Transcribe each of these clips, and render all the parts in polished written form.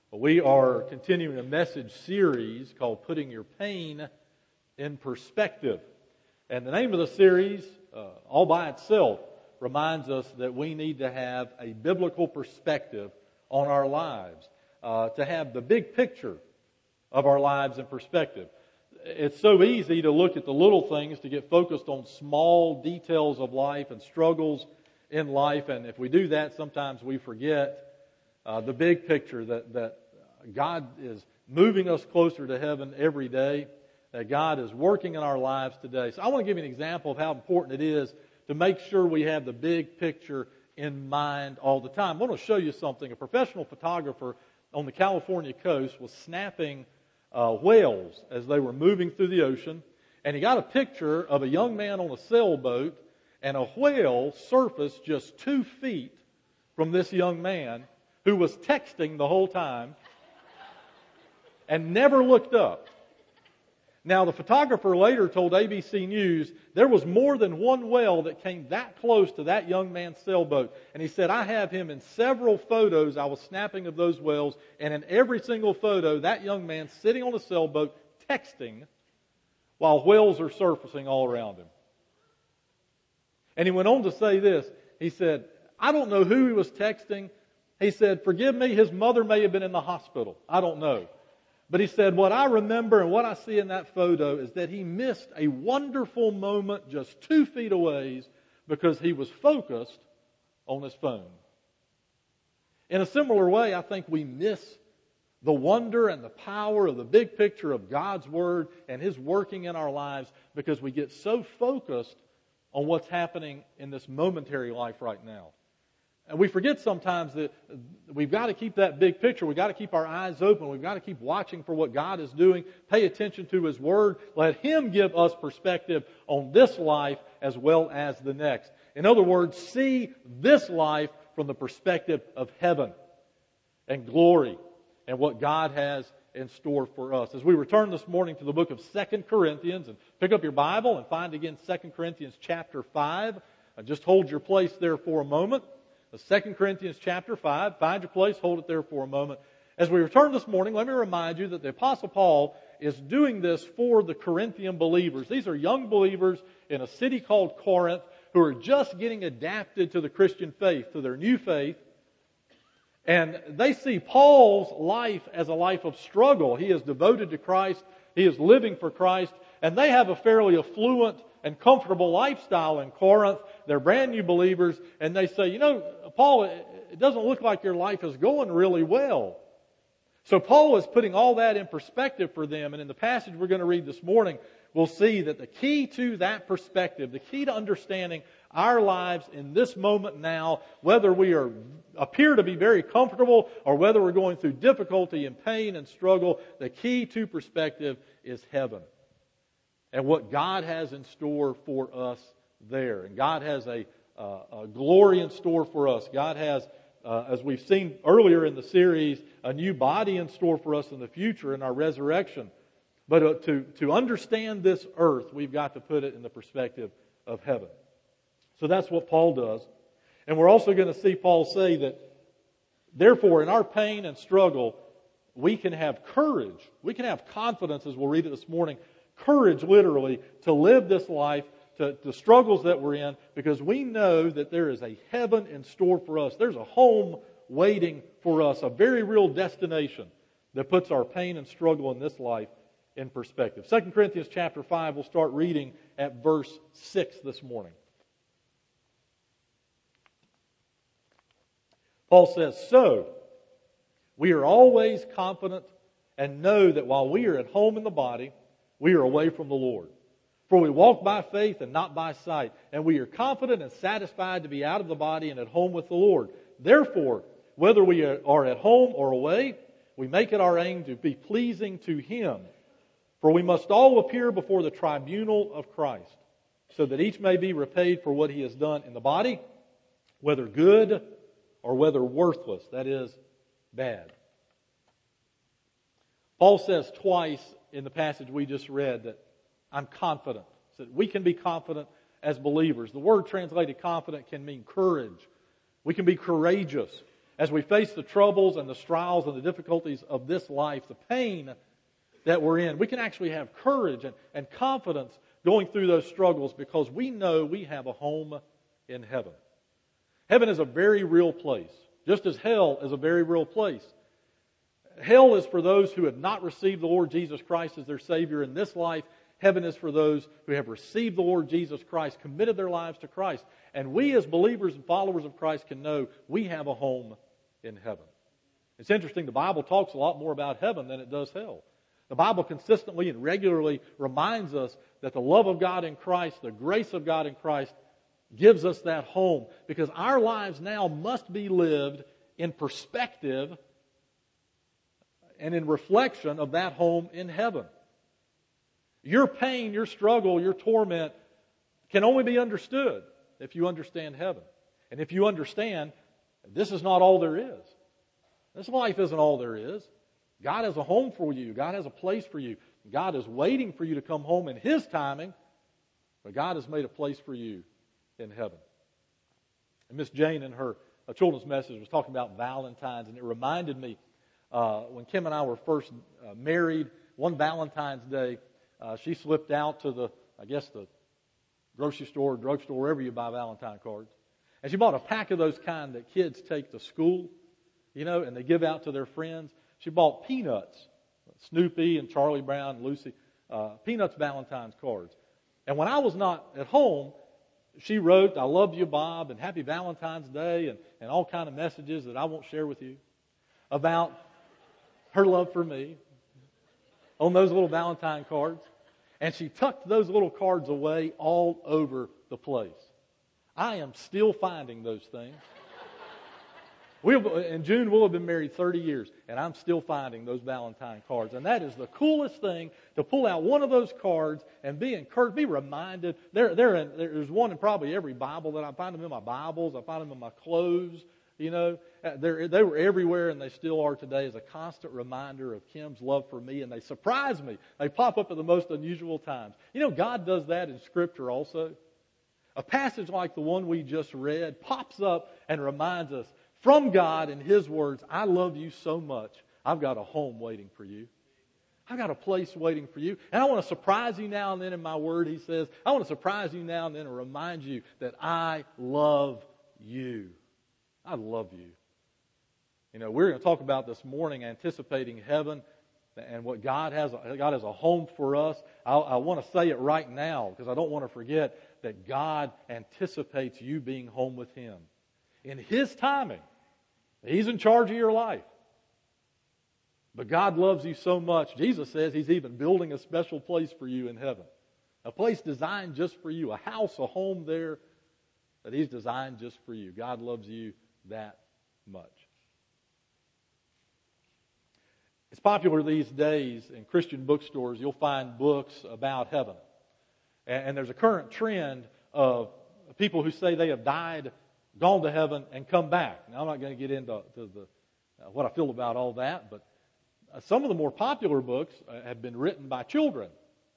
We are continuing a message series called Putting Your Pain in Perspective. And the name of the series, all by itself, reminds us that we need to have a biblical perspective on our lives, to have the big picture of our lives in perspective. It's so easy to look at the little things, to get focused on small details of life and struggles in life, and if we do that, sometimes we forget the big picture that God is moving us closer to heaven every day, that God is working in our lives today. So I want to give you an example of how important it is to make sure we have the big picture in mind all the time. I want to show you something. A professional photographer on the California coast was snapping whales as they were moving through the ocean, and he got a picture of a young man on a sailboat, and a whale surfaced just 2 feet from this young man, who was texting the whole time and never looked up. Now, the photographer later told ABC News there was more than one whale that came that close to that young man's sailboat. And he said, I have him in several photos I was snapping of those whales, and in every single photo, that young man sitting on a sailboat texting while whales are surfacing all around him. And he went on to say this. He said, I don't know who he was texting. He said, forgive me, his mother may have been in the hospital. I don't know. But he said, what I remember and what I see in that photo is that he missed a wonderful moment just 2 feet away because he was focused on his phone. In a similar way, I think we miss the wonder and the power of the big picture of God's Word and His working in our lives because we get so focused on what's happening in this momentary life right now. And we forget sometimes that we've got to keep that big picture. We've got to keep our eyes open. We've got to keep watching for what God is doing. Pay attention to His Word. Let Him give us perspective on this life as well as the next. In other words, see this life from the perspective of heaven and glory and what God has in store for us. As we return this morning to the book of 2 Corinthians, and pick up your Bible and find again 2 Corinthians chapter 5. Just hold your place there for a moment. 2 Corinthians chapter 5. Find your place, hold it there for a moment. As we return this morning, let me remind you that the Apostle Paul is doing this for the Corinthian believers. These are young believers in a city called Corinth who are just getting adapted to the Christian faith, to their new faith. And they see Paul's life as a life of struggle. He is devoted to Christ. He is living for Christ. And they have a fairly affluent and comfortable lifestyle in Corinth. They're brand new believers. And they say, Paul, it doesn't look like your life is going really well. So Paul is putting all that in perspective for them. And in the passage we're going to read this morning, we'll see that the key to that perspective, the key to understanding our lives in this moment now, whether we appear to be very comfortable or whether we're going through difficulty and pain and struggle, the key to perspective is heaven and what God has in store for us there. And God has a glory in store for us. God has, as we've seen earlier in the series, a new body in store for us in the future in our resurrection. But to understand this earth, we've got to put it in the perspective of heaven. So that's what Paul does. And we're also going to see Paul say that, therefore, in our pain and struggle, we can have courage. We can have confidence, as we'll read it this morning, courage, literally, to live this life, to the struggles that we're in, because we know that there is a heaven in store for us. There's a home waiting for us, a very real destination that puts our pain and struggle in this life in perspective. 2 Corinthians chapter 5, we'll start reading at verse 6 this morning. Paul says, so, we are always confident and know that while we are at home in the body, we are away from the Lord. For we walk by faith and not by sight, and we are confident and satisfied to be out of the body and at home with the Lord. Therefore, whether we are at home or away, we make it our aim to be pleasing to Him. For we must all appear before the tribunal of Christ, so that each may be repaid for what he has done in the body, whether good or whether worthless, that is, bad. Paul says twice in the passage we just read that I'm confident. So we can be confident as believers. The word translated confident can mean courage. We can be courageous. As we face the troubles and the trials and the difficulties of this life, the pain that we're in, we can actually have courage and confidence going through those struggles because we know we have a home in heaven. Heaven is a very real place, just as hell is a very real place. Hell is for those who have not received the Lord Jesus Christ as their Savior in this life. Heaven is for those who have received the Lord Jesus Christ, committed their lives to Christ. And we as believers and followers of Christ can know we have a home in heaven. It's interesting, the Bible talks a lot more about heaven than it does hell. The Bible consistently and regularly reminds us that the love of God in Christ, the grace of God in Christ, gives us that home. Because our lives now must be lived in perspective and in reflection of that home in heaven. Your pain, your struggle, your torment can only be understood if you understand heaven. And if you understand, this is not all there is. This life isn't all there is. God has a home for you. God has a place for you. God is waiting for you to come home in His timing, but God has made a place for you in heaven. And Miss Jane in her children's message was talking about Valentine's, and it reminded me when Kim and I were first married, one Valentine's Day, she slipped out to the grocery store, drugstore, wherever you buy Valentine cards. And she bought a pack of those kind that kids take to school, and they give out to their friends. She bought Peanuts, Snoopy and Charlie Brown and Lucy, Peanuts Valentine's cards. And when I was not at home, she wrote, "I love you, Bob," and "Happy Valentine's Day," and all kind of messages that I won't share with you about her love for me on those little Valentine cards. And she tucked those little cards away all over the place. I am still finding those things. In June, we'll have been married 30 years, and I'm still finding those Valentine cards. And that is the coolest thing, to pull out one of those cards and be encouraged, be reminded. There's one in probably every Bible that I find them in my Bibles. I find them in my clothes. They were everywhere, and they still are today as a constant reminder of Kim's love for me, and they surprise me. They pop up at the most unusual times. God does that in Scripture also. A passage like the one we just read pops up and reminds us from God in His words, "I love you so much, I've got a home waiting for you. I've got a place waiting for you. And I want to surprise you now and then in my word," He says. "I want to surprise you now and then and remind you that I love you. I love you." We're going to talk about this morning anticipating heaven and what God has a home for us. I want to say it right now because I don't want to forget that God anticipates you being home with Him. In His timing, He's in charge of your life. But God loves you so much. Jesus says He's even building a special place for you in heaven. A place designed just for you. A house, a home there that He's designed just for you. God loves you that much. It's popular these days in Christian bookstores. You'll find books about heaven. And there's a current trend of people who say they have died, gone to heaven, and come back. Now, I'm not going to get into what I feel about all that, but some of the more popular books have been written by children.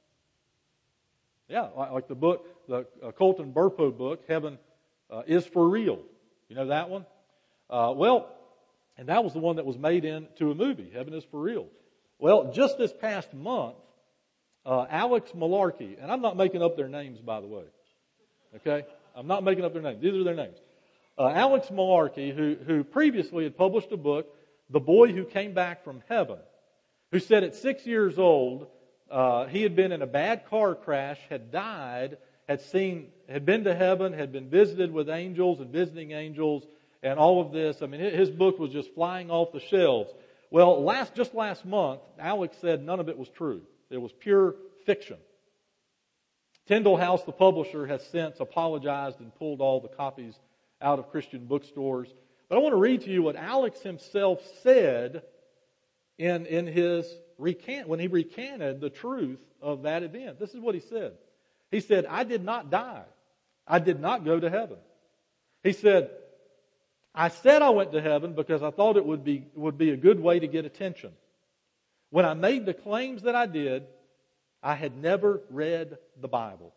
Yeah, like the book, the Colton Burpo book, Heaven is for Real. You know that one? And that was the one that was made into a movie, Heaven is for Real. Well, just this past month, Alex Malarkey, and I'm not making up their names, by the way. Okay? I'm not making up their names. These are their names. Alex Malarkey, who previously had published a book, The Boy Who Came Back from Heaven, who said at 6 years old, he had been in a bad car crash, had died, had been to heaven, had been visited with angels and visiting angels, and all of this. I mean, his book was just flying off the shelves. Well, just last month, Alex said none of it was true. It was pure fiction. Tyndall House, the publisher, has since apologized and pulled all the copies out of Christian bookstores. But I want to read to you what Alex himself said in his when he recanted the truth of that event. This is what he said. He said, "I did not die. I did not go to heaven." He said, "I said I went to heaven because I thought it would be a good way to get attention. When I made the claims that I did, I had never read the Bible.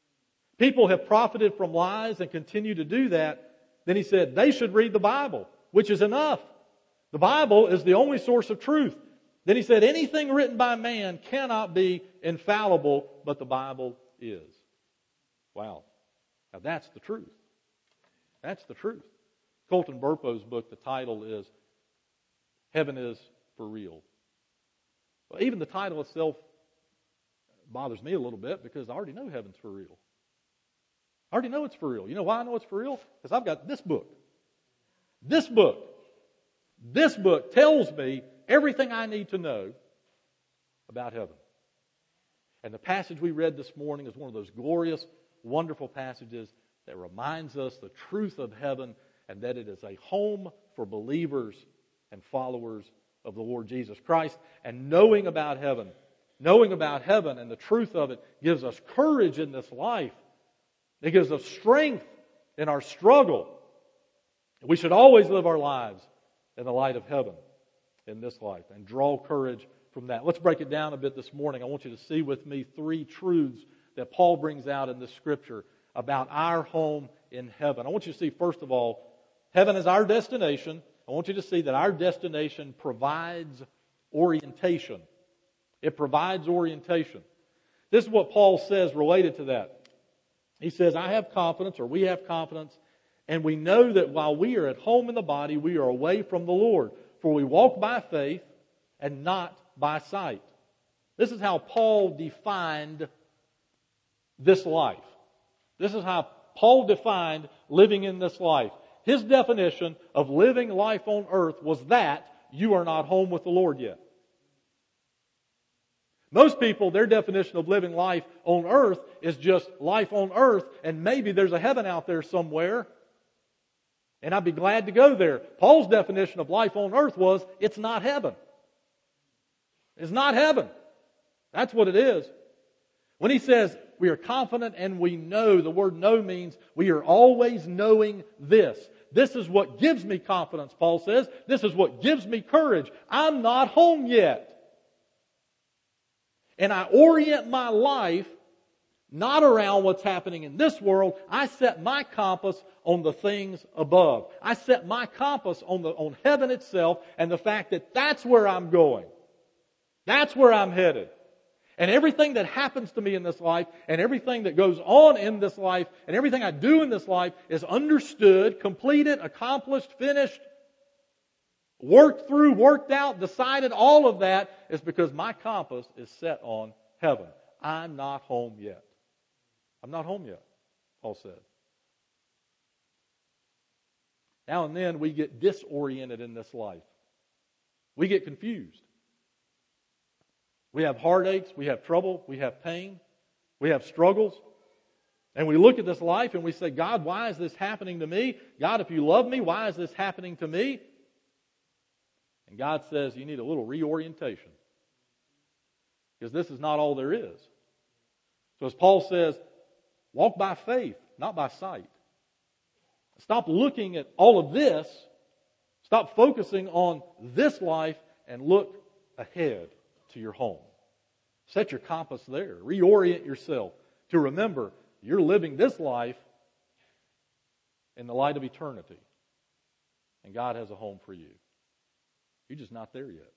People have profited from lies and continue to do that." Then he said, "They should read the Bible. which is enough. The Bible is the only source of truth. Then he said, anything written by man cannot be infallible, but the Bible is. Wow. Now that's the truth. That's the truth. Colton Burpo's book, the title is Heaven is for Real. Well, even the title itself bothers me a little bit because I already know heaven's for real. I already know it's for real. You know why I know it's for real? Because I've got this book. This book. This book tells me everything I need to know about heaven. And the passage we read this morning is one of those glorious, wonderful passages that reminds us the truth of heaven and that it is a home for believers and followers of the Lord Jesus Christ. And knowing about heaven and the truth of it gives us courage in this life. It gives us strength in our struggle. We should always live our lives in the light of heaven in this life and draw courage from that. Let's break it down a bit this morning. I want you to see with me 3 truths that Paul brings out in this scripture about our home in heaven. I want you to see, first of all, heaven is our destination. I want you to see that our destination provides orientation. It provides orientation. This is what Paul says related to that. He says, I have confidence, or we have confidence, and we know that while we are at home in the body, we are away from the Lord. For we walk by faith and not by sight. This is how Paul defined this life. This is how Paul defined living in this life. His definition of living life on earth was that you are not home with the Lord yet. Most people, their definition of living life on earth is just life on earth, and maybe there's a heaven out there somewhere, and I'd be glad to go there. Paul's definition of life on earth was, it's not heaven. It's not heaven. That's what it is. When he says, we are confident and we know, the word know means we are always knowing this. This is what gives me confidence, Paul says. This is what gives me courage. I'm not home yet. And I orient my life not around what's happening in this world. I set my compass on the things above. I set my compass on heaven itself and the fact that that's where I'm going. That's where I'm headed. And everything that happens to me in this life and everything that goes on in this life and everything I do in this life is understood, completed, accomplished, finished, worked through, worked out, decided. All of that is because my compass is set on heaven. I'm not home yet. I'm not home yet, Paul said. Now and then we get disoriented in this life. We get confused. We have heartaches, we have trouble, we have pain, we have struggles. And we look at this life and we say, God, why is this happening to me? God, if you love me, why is this happening to me? And God says you need a little reorientation. Because this is not all there is. So as Paul says, walk by faith, not by sight. Stop looking at all of this. Stop focusing on this life and look ahead to your home. Set your compass there. Reorient yourself to remember you're living this life in the light of eternity. And God has a home for you. You're just not there yet.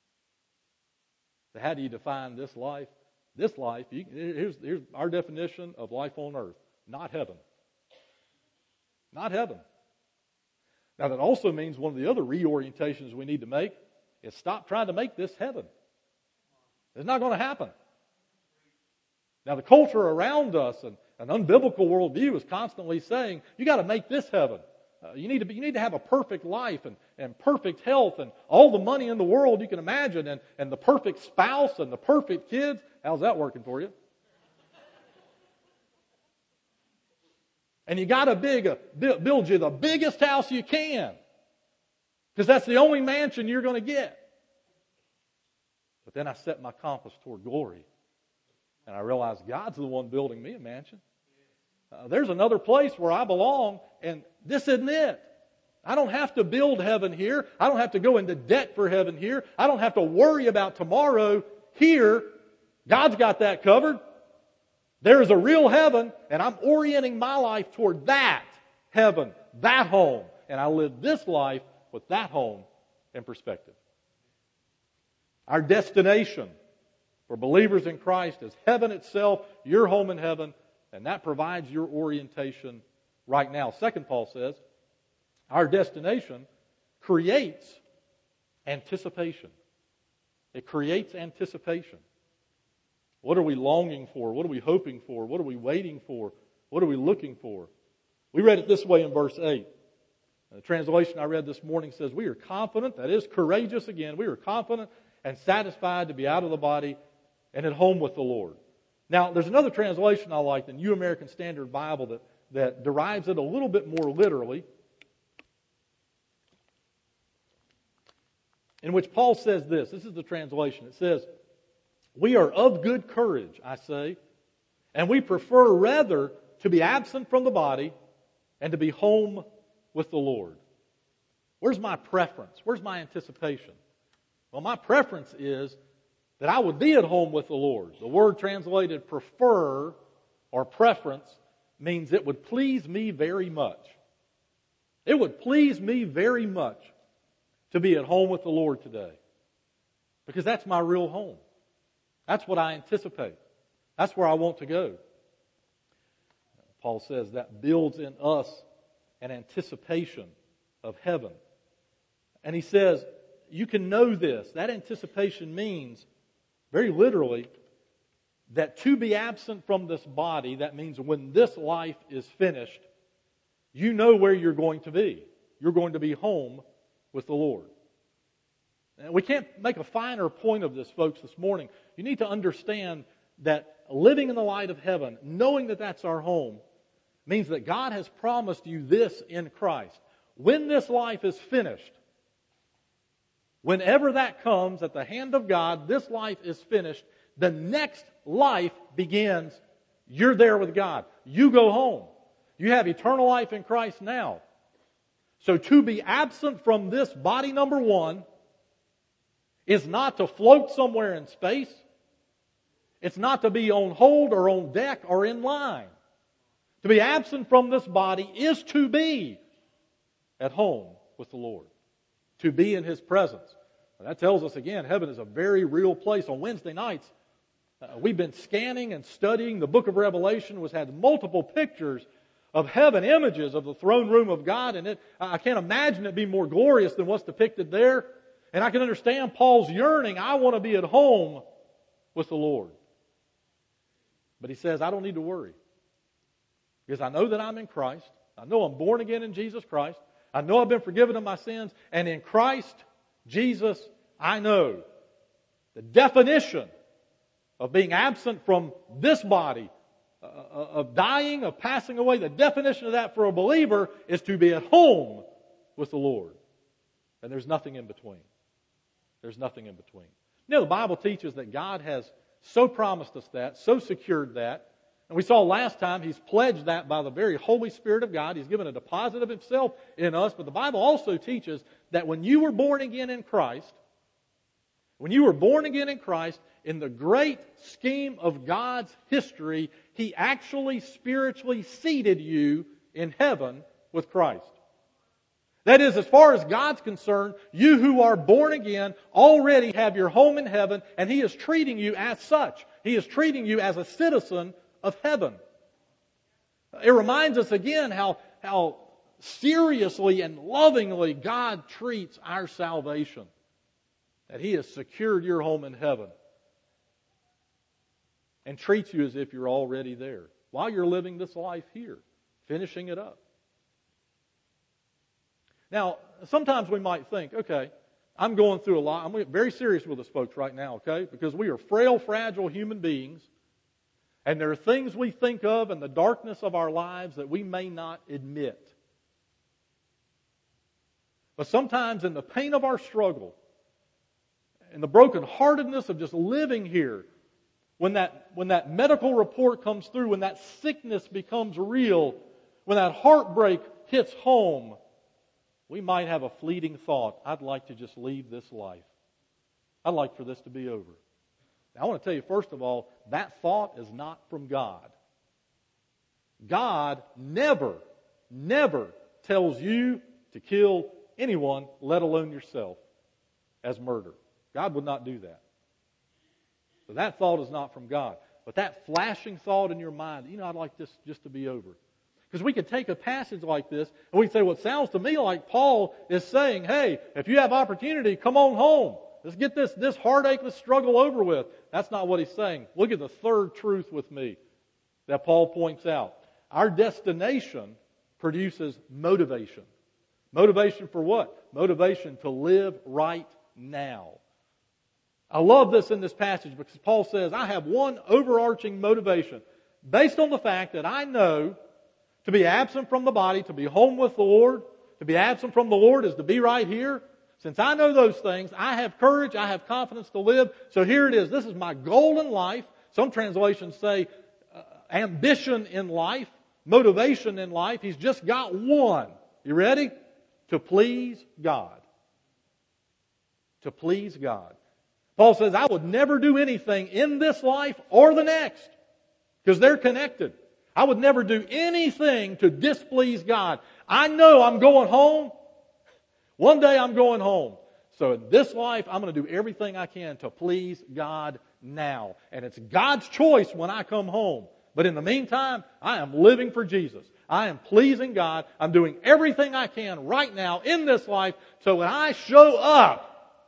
So how do you define this life? This life, here's our definition of life on earth. Not heaven. Not heaven. Now that also means one of the other reorientations we need to make is stop trying to make this heaven. It's not going to happen. Now the culture around us and an unbiblical worldview is constantly saying, you got to make this heaven. You need to have a perfect life and perfect health and all the money in the world you can imagine and the perfect spouse and the perfect kids. How's that working for you? And you got to build you the biggest house you can. Because that's the only mansion you're going to get. But then I set my compass toward glory. And I realized God's the one building me a mansion. There's another place where I belong, and this isn't it. I don't have to build heaven here. I don't have to go into debt for heaven here. I don't have to worry about tomorrow here. God's got that covered. There is a real heaven, and I'm orienting my life toward that heaven, that home. And I live this life with that home in perspective. Our destination for believers in Christ is heaven itself, your home in heaven, and that provides your orientation right now. Second, Paul says, our destination creates anticipation. It creates anticipation. What are we longing for? What are we hoping for? What are we waiting for? What are we looking for? We read it this way in verse 8. The translation I read this morning says, we are confident, that is courageous again, we are confident and satisfied to be out of the body and at home with the Lord. Now, there's another translation I like, the New American Standard Bible, that derives it a little bit more literally, in which Paul says this. This is the translation. It says, we are of good courage, I say, and we prefer rather to be absent from the body and to be home with the Lord. Where's my preference? Where's my anticipation? Well, my preference is that I would be at home with the Lord. The word translated prefer or preference means it would please me very much. It would please me very much to be at home with the Lord today. Because that's my real home. That's what I anticipate. That's where I want to go. Paul says that builds in us an anticipation of heaven. And he says, you can know this. That anticipation means, very literally, that to be absent from this body, that means when this life is finished, you know where you're going to be. You're going to be home with the Lord. And we can't make a finer point of this, folks, this morning. You need to understand that living in the light of heaven, knowing that that's our home, means that God has promised you this in Christ. When this life is finished, whenever that comes at the hand of God, this life is finished, the next life begins. You're there with God. You go home. You have eternal life in Christ now. So to be absent from this body, number one, is not to float somewhere in space. It's not to be on hold or on deck or in line. To be absent from this body is to be at home with the Lord. To be in His presence. And that tells us again, heaven is a very real place. On Wednesday nights, we've been scanning and studying the book of Revelation, which has multiple pictures of heaven, images of the throne room of God. And I can't imagine it be more glorious than what's depicted there. And I can understand Paul's yearning. I want to be at home with the Lord. But he says, I don't need to worry. Because I know that I'm in Christ. I know I'm born again in Jesus Christ. I know I've been forgiven of my sins. And in Christ Jesus, I know the definition of being absent from this body, of dying, of passing away. The definition of that for a believer is to be at home with the Lord. And there's nothing in between. There's nothing in between. You know, the Bible teaches that God has so promised us that, so secured that. And we saw last time He's pledged that by the very Holy Spirit of God. He's given a deposit of Himself in us. But the Bible also teaches that when you were born again in Christ, in the great scheme of God's history, He actually spiritually seated you in heaven with Christ. That is, as far as God's concerned, you who are born again already have your home in heaven, and He is treating you as such. He is treating you as a citizen of heaven. It reminds us again how seriously and lovingly God treats our salvation. That He has secured your home in heaven. And treats you as if you're already there. While you're living this life here. Finishing it up. Now, sometimes we might think, okay, I'm going through a lot. I'm very serious with us folks right now, okay? Because we are frail, fragile human beings. And there are things we think of in the darkness of our lives that we may not admit. But sometimes in the pain of our struggle, in the brokenheartedness of just living here, when that medical report comes through, when that sickness becomes real, when that heartbreak hits home, we might have a fleeting thought, I'd like to just leave this life. I'd like for this to be over. Now, I want to tell you, first of all, that thought is not from God. God never tells you to kill anyone, let alone yourself, as murder. God would not do that. So that thought is not from God. But that flashing thought in your mind, I'd like this just to be over. Because we could take a passage like this and we can say, well, it sounds to me like Paul is saying, hey, if you have opportunity, come on home. Let's get this heartache, this struggle over with. That's not what he's saying. Look at the third truth with me that Paul points out. Our destination produces motivation. Motivation for what? Motivation to live right now. I love this in this passage because Paul says, I have one overarching motivation based on the fact that I know to be absent from the body, to be home with the Lord, to be absent from the Lord is to be right here. Since I know those things, I have courage, I have confidence to live. So here it is. This is my goal in life. Some translations say ambition in life, motivation in life. He's just got one. You ready? To please God. To please God. Paul says, I would never do anything in this life or the next because they're connected. I would never do anything to displease God. I know I'm going home. One day I'm going home. So in this life, I'm going to do everything I can to please God now. And it's God's choice when I come home. But in the meantime, I am living for Jesus. I am pleasing God. I'm doing everything I can right now in this life. So when I show up,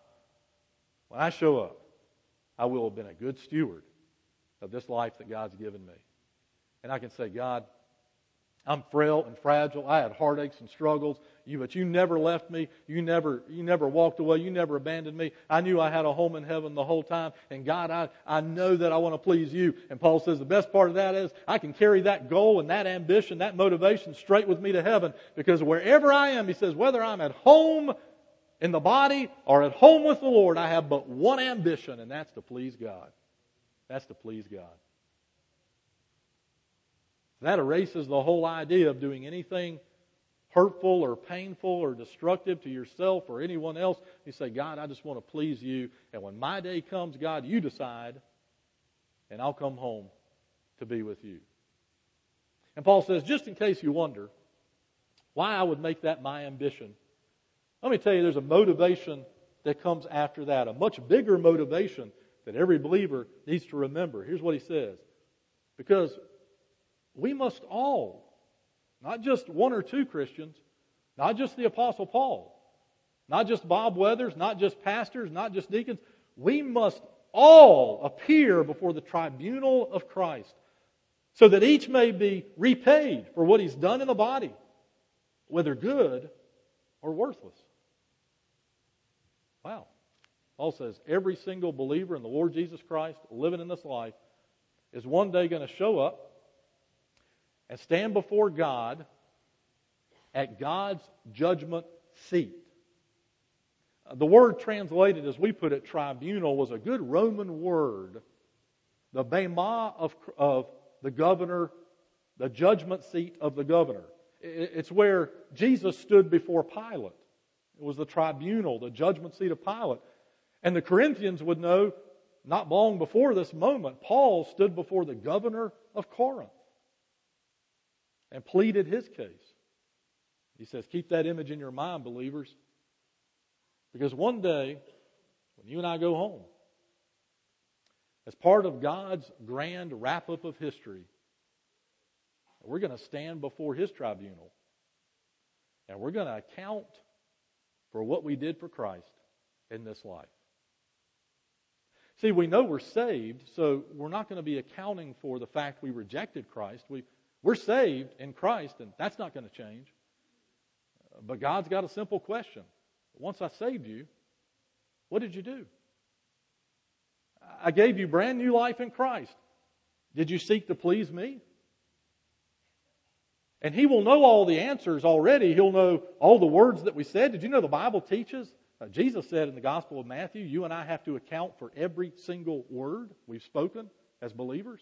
I will have been a good steward of this life that God's given me. And I can say, God, I'm frail and fragile. I had heartaches and struggles. But you never left me. You never walked away. You never abandoned me. I knew I had a home in heaven the whole time. And God, I know that I want to please you. And Paul says the best part of that is I can carry that goal and that ambition, that motivation straight with me to heaven. Because wherever I am, he says, whether I'm at home in the body or at home with the Lord, I have but one ambition, and that's to please God. That's to please God. That erases the whole idea of doing anything hurtful or painful or destructive to yourself or anyone else. You say, God, I just want to please you. And when my day comes, God, you decide, and I'll come home to be with you. And Paul says, just in case you wonder why I would make that my ambition, let me tell you, there's a motivation that comes after that, a much bigger motivation that every believer needs to remember. Here's what he says. Because we must all, not just one or two Christians, not just the Apostle Paul, not just Bob Weathers, not just pastors, not just deacons, we must all appear before the tribunal of Christ so that each may be repaid for what he's done in the body, whether good or worthless. Wow. Paul says every single believer in the Lord Jesus Christ living in this life is one day going to show up and stand before God at God's judgment seat. The word translated, as we put it, tribunal, was a good Roman word. The bema of the governor, the judgment seat of the governor. It's where Jesus stood before Pilate. It was the tribunal, the judgment seat of Pilate. And the Corinthians would know, not long before this moment, Paul stood before the governor of Corinth and pleaded his case. He says, keep that image in your mind, believers. Because one day, when you and I go home, as part of God's grand wrap-up of history, we're going to stand before His tribunal. And we're going to account for what we did for Christ in this life. See, we know we're saved, so we're not going to be accounting for the fact we rejected Christ. We're saved in Christ, and that's not going to change. But God's got a simple question. Once I saved you, what did you do? I gave you brand new life in Christ. Did you seek to please me? And He will know all the answers already. He'll know all the words that we said. Did you know the Bible teaches? Jesus said in the Gospel of Matthew, you and I have to account for every single word we've spoken as believers.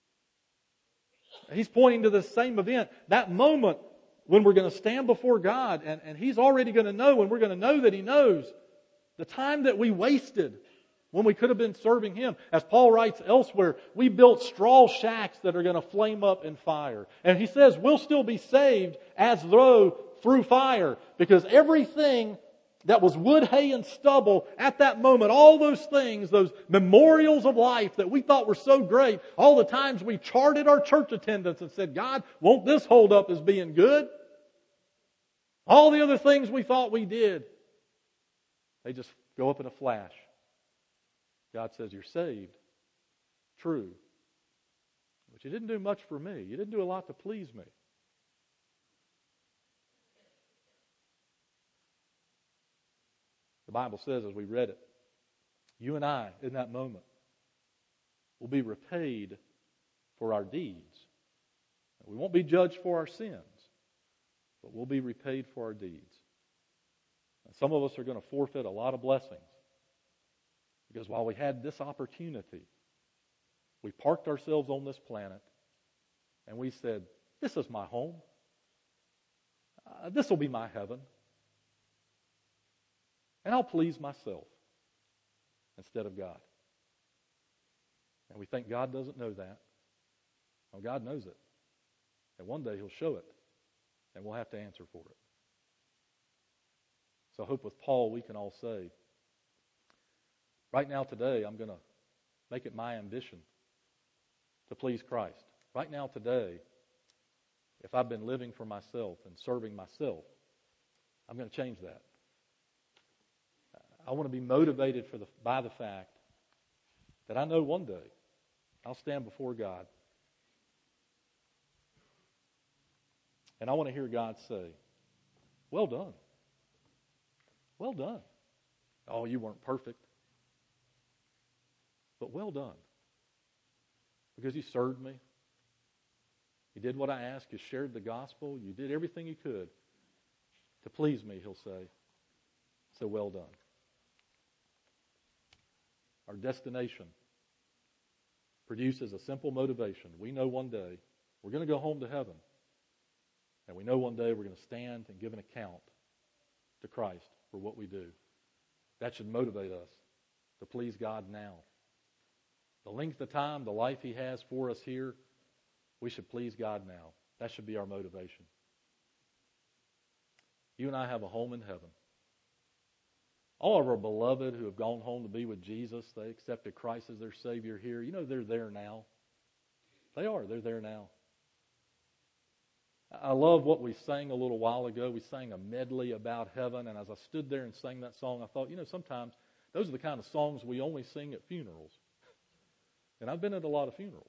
He's pointing to the same event. That moment when we're going to stand before God, and He's already going to know, and we're going to know that He knows the time that we wasted when we could have been serving Him. As Paul writes elsewhere, we built straw shacks that are going to flame up in fire. And he says we'll still be saved as though through fire, because everything that was wood, hay, and stubble at that moment, all those things, those memorials of life that we thought were so great, all the times we charted our church attendance and said, God, won't this hold up as being good? All the other things we thought we did, they just go up in a flash. God says, you're saved. True. But you didn't do much for me. You didn't do a lot to please me. The Bible says, as we read it, you and I, in that moment, will be repaid for our deeds. We won't be judged for our sins, but we'll be repaid for our deeds. And some of us are going to forfeit a lot of blessings, because while we had this opportunity, we parked ourselves on this planet and we said, this is my home. This will be my heaven. And I'll please myself instead of God. And we think God doesn't know that. Well, God knows it. And one day He'll show it. And we'll have to answer for it. So I hope with Paul we can all say, right now today I'm going to make it my ambition to please Christ. Right now today, if I've been living for myself and serving myself, I'm going to change that. I want to be motivated by the fact that I know one day I'll stand before God. And I want to hear God say, well done. Well done. Oh, you weren't perfect. But well done. Because you served me. You did what I asked. You shared the gospel. You did everything you could to please me, He'll say. So well done. Our destination produces a simple motivation. We know one day we're going to go home to heaven. And we know one day we're going to stand and give an account to Christ for what we do. That should motivate us to please God now. The length of time, the life He has for us here, we should please God now. That should be our motivation. You and I have a home in heaven. All of our beloved who have gone home to be with Jesus, they accepted Christ as their Savior here. You know they're there now. They are. They're there now. I love what we sang a little while ago. We sang a medley about heaven, and as I stood there and sang that song, I thought, sometimes those are the kind of songs we only sing at funerals. And I've been at a lot of funerals.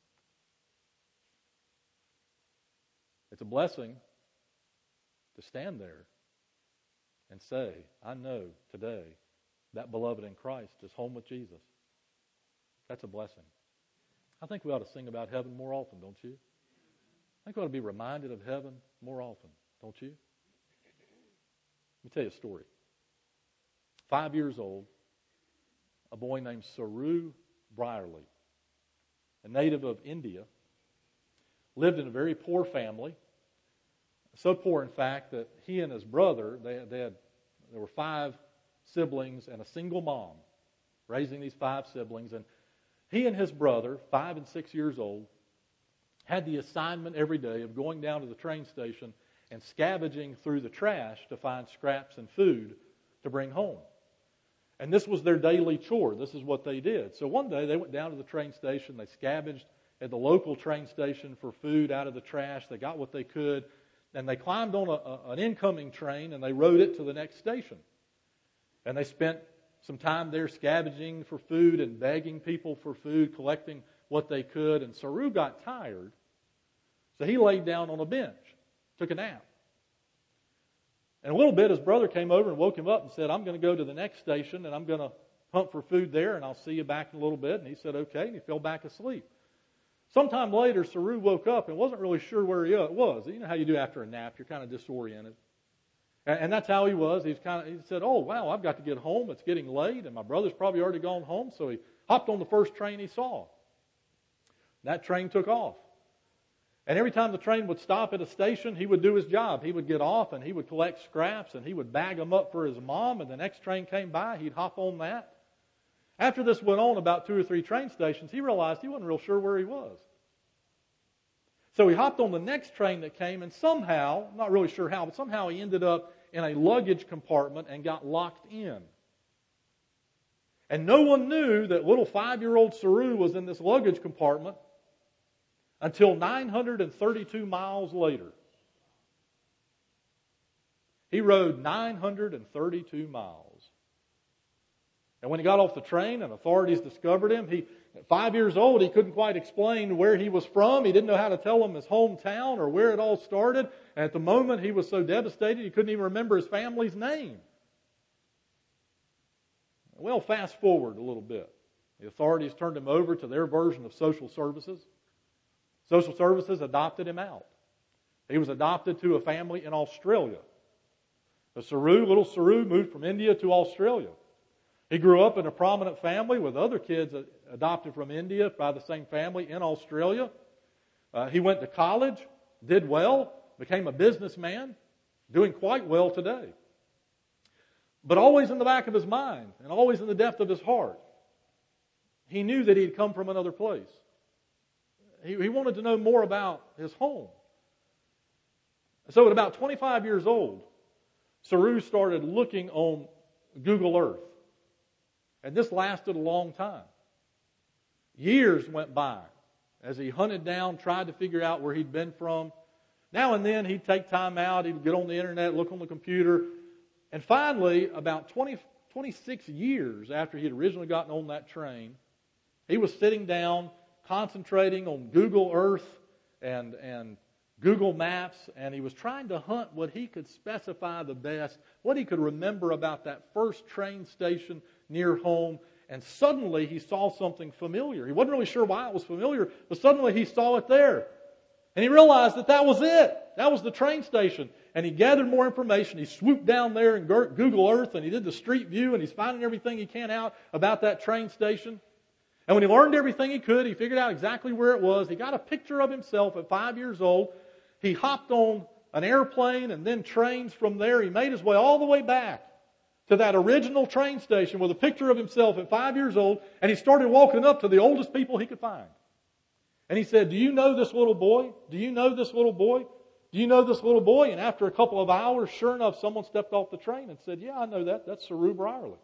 It's a blessing to stand there and say, I know today that beloved in Christ is home with Jesus. That's a blessing. I think we ought to sing about heaven more often, don't you? I think we ought to be reminded of heaven more often, don't you? Let me tell you a story. 5 years old, a boy named Saru Brierly, a native of India, lived in a very poor family. So poor, in fact, that he and his brother, there were 5 siblings and a single mom raising these 5 siblings. And he and his brother, 5 and 6 years old, had the assignment every day of going down to the train station and scavenging through the trash to find scraps and food to bring home. And this was their daily chore. This is what they did. So one day they went down to the train station. They scavenged at the local train station for food out of the trash. They got what they could. And they climbed on an incoming train and they rode it to the next station. And they spent some time there scavenging for food and begging people for food, collecting what they could. And Saru got tired, so he laid down on a bench, took a nap. And a little bit, his brother came over and woke him up and said, I'm going to go to the next station and I'm going to hunt for food there and I'll see you back in a little bit. And he said, okay, and he fell back asleep. Sometime later, Saru woke up and wasn't really sure where he was. You know how you do after a nap, you're kind of disoriented. And that's how he was. He said, oh, wow, I've got to get home. It's getting late, and my brother's probably already gone home. So he hopped on the first train he saw. That train took off. And every time the train would stop at a station, he would do his job. He would get off, and he would collect scraps, and he would bag them up for his mom, and the next train came by, he'd hop on that. After this went on about 2 or 3 train stations, he realized he wasn't real sure where he was. So he hopped on the next train that came, and somehow, not really sure how, but somehow he ended up in a luggage compartment and got locked in. And no one knew that little 5-year-old Saru was in this luggage compartment until 932 miles later. He rode 932 miles. And when he got off the train and authorities discovered him, at 5 years old, he couldn't quite explain where he was from. He didn't know how to tell them his hometown or where it all started. And at the moment, he was so devastated, he couldn't even remember his family's name. Well, fast forward a little bit. The authorities turned him over to their version of social services. Social services adopted him out. He was adopted to a family in Australia. Little Saru moved from India to Australia. He grew up in a prominent family with other kids adopted from India by the same family in Australia. He went to college, did well, became a businessman, doing quite well today. But always in the back of his mind and always in the depth of his heart, he knew that he had come from another place. He wanted to know more about his home. So at about 25 years old, Saru started looking on Google Earth. And this lasted a long time. Years went by as he hunted down, tried to figure out where he'd been from. Now and then he'd take time out, he'd get on the internet, look on the computer. And finally, about 26 years after he had originally gotten on that train, he was sitting down, concentrating on Google Earth and Google Maps, and he was trying to hunt what he could specify the best, what he could remember about that first train station near home. And suddenly he saw something familiar. He wasn't really sure why it was familiar, but suddenly he saw it there. And he realized that was it. That was the train station. And he gathered more information. He swooped down there in Google Earth, and he did the street view, and he's finding everything he can out about that train station. And when he learned everything he could, he figured out exactly where it was. He got a picture of himself at 5 years old. He hopped on an airplane and then trains from there. He made his way all the way back to that original train station with a picture of himself at 5 years old, and he started walking up to the oldest people he could find. And he said, "Do you know this little boy? Do you know this little boy? Do you know this little boy?" And after a couple of hours, sure enough, someone stepped off the train and said, "Yeah, I know that. That's Saru Brierley."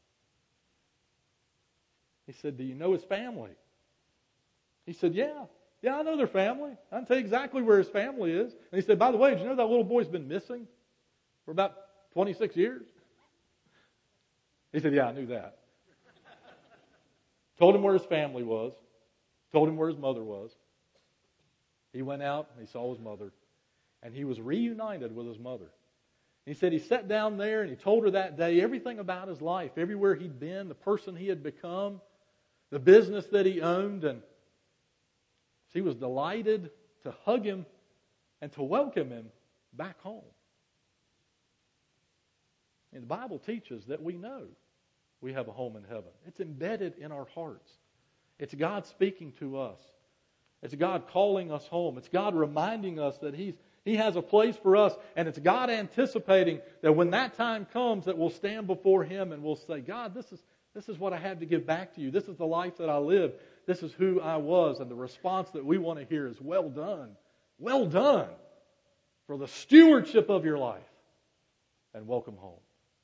He said, "Do you know his family?" He said, Yeah, I know their family. I can tell you exactly where his family is." And he said, "By the way, did you know that little boy's been missing for about 26 years? He said, "Yeah, I knew that." Told him where his family was. Told him where his mother was. He went out and he saw his mother. And he was reunited with his mother. He said he sat down there and he told her that day everything about his life, everywhere he'd been, the person he had become, the business that he owned. And she was delighted to hug him and to welcome him back home. And the Bible teaches that we know we have a home in heaven. It's embedded in our hearts. It's God speaking to us. It's God calling us home. It's God reminding us that He has a place for us. And it's God anticipating that when that time comes that we'll stand before Him and we'll say, "God, this is what I have to give back to you. This is the life that I lived. This is who I was." And the response that we want to hear is, "Well done. Well done for the stewardship of your life. And welcome home."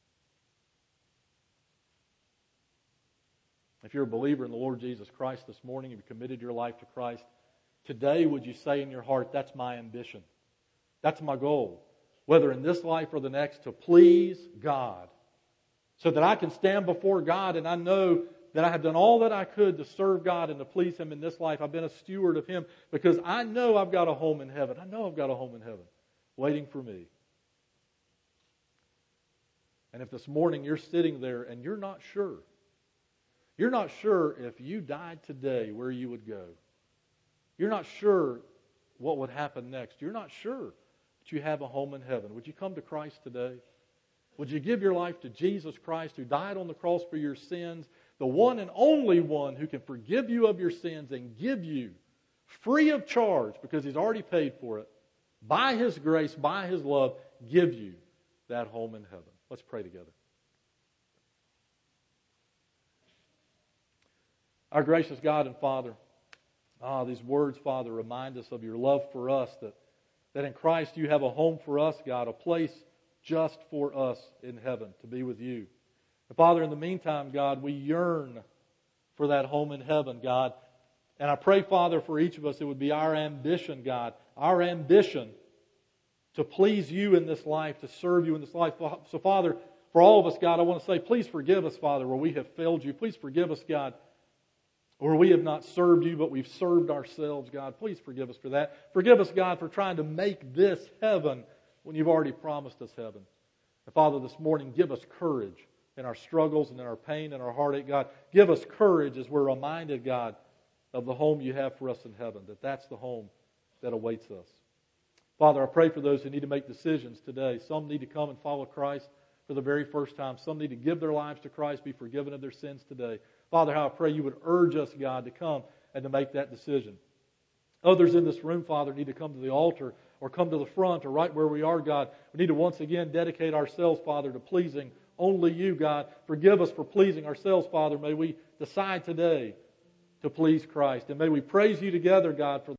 If you're a believer in the Lord Jesus Christ this morning, you've committed your life to Christ, today would you say in your heart, "That's my ambition. That's my goal, whether in this life or the next, to please God, so that I can stand before God and I know that I have done all that I could to serve God and to please Him in this life. I've been a steward of Him because I know I've got a home in heaven. I know I've got a home in heaven waiting for me." And if this morning you're sitting there and you're not sure if you died today where you would go. You're not sure what would happen next. You're not sure that you have a home in heaven. Would you come to Christ today? Would you give your life to Jesus Christ, who died on the cross for your sins, the one and only one who can forgive you of your sins and give you free of charge, because He's already paid for it, by His grace, by His love, give you that home in heaven? Let's pray together. Our gracious God and Father, These words, Father, remind us of your love for us, that in Christ you have a home for us, God, a place just for us in heaven to be with you. And Father, in the meantime, God, we yearn for that home in heaven, God. And I pray, Father, for each of us, it would be our ambition, God, our ambition to please you in this life, to serve you in this life. So, Father, for all of us, God, I want to say, please forgive us, Father, where we have failed you. Please forgive us, God, where we have not served you, but we've served ourselves, God. Please forgive us for that. Forgive us, God, for trying to make this heaven when you've already promised us heaven. And Father, this morning, give us courage in our struggles and in our pain and our heartache, God. Give us courage as we're reminded, God, of the home you have for us in heaven, that that's the home that awaits us. Father, I pray for those who need to make decisions today. Some need to come and follow Christ for the very first time. Some need to give their lives to Christ, be forgiven of their sins today. Father, how I pray you would urge us, God, to come and to make that decision. Others in this room, Father, need to come to the altar or come to the front or right where we are, God. We need to once again dedicate ourselves, Father, to pleasing only you, God. Forgive us for pleasing ourselves, Father. May we decide today to please Christ. And may we praise you together, God, for